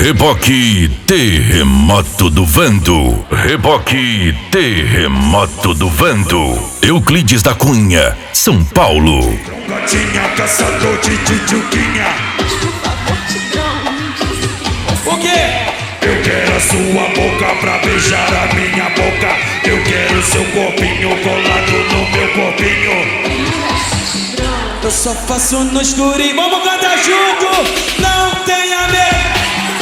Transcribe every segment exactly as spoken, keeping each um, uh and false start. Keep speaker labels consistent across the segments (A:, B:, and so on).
A: Reboque Terremoto do Vento. Reboque Terremoto do Vento. Euclides da Cunha, São Paulo.
B: Gatinha, caçador de tchutchuquinha.
C: O quê?
B: Eu quero a sua boca pra beijar a minha boca. Eu quero seu corpinho colado no meu corpinho.
C: Eu só faço no escurinho. Vamos cantar junto. Não tenha medo.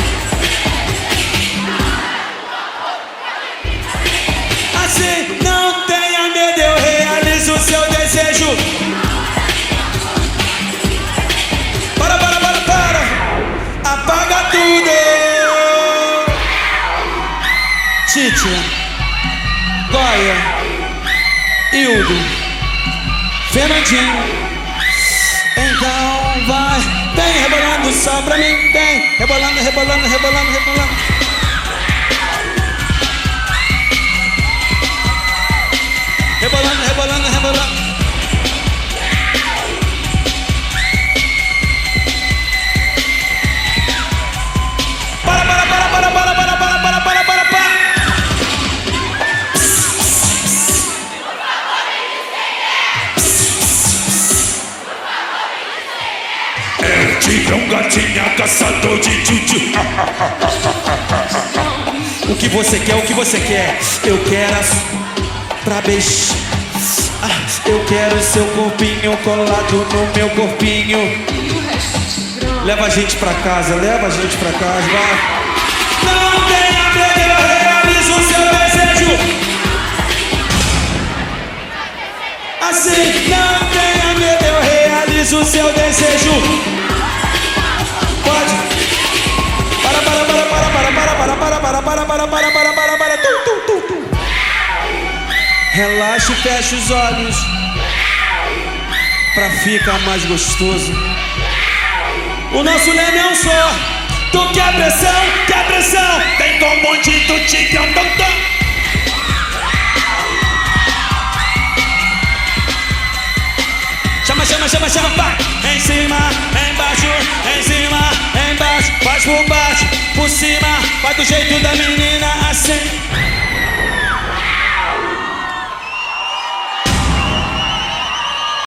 C: Assim, não tenha medo, eu realizo o seu desejo. Para, para, para, para. Apaga tudo. Tite, Goya, Hildo, Fernandinho. Então vai, vem rebolando só pra mim. Vem rebolando, rebolando, rebolando, rebolando. Rebolando, rebolando, rebolando. Para, para, para, para, para, para, para, para, para, para, para.
B: É o Tigrão, gatinha, caçador de tchutchu.
C: O que você quer, o que você quer? Eu quero a... pra beijar. Ah, eu quero seu corpinho colado no meu corpinho. Leva a gente pra casa, leva a gente pra casa, vai. Não tenha medo, eu realizo o seu desejo. Assim, não tenha medo, eu realizo o seu desejo. Pode. Para, para, para, para, para, para, para, para, para, para, para, para, para, para, para, tum, tum, tum, tum. Relaxa e fecha os olhos pra ficar mais gostoso. O nosso leme é um só. Tu quer pressão, quer pressão.
B: Tem como de do Tigrão, doutor.
C: Chama, chama, chama, chama, vai. Em cima, embaixo, em cima, embaixo. Faz por baixo, por cima. Vai do jeito da menina.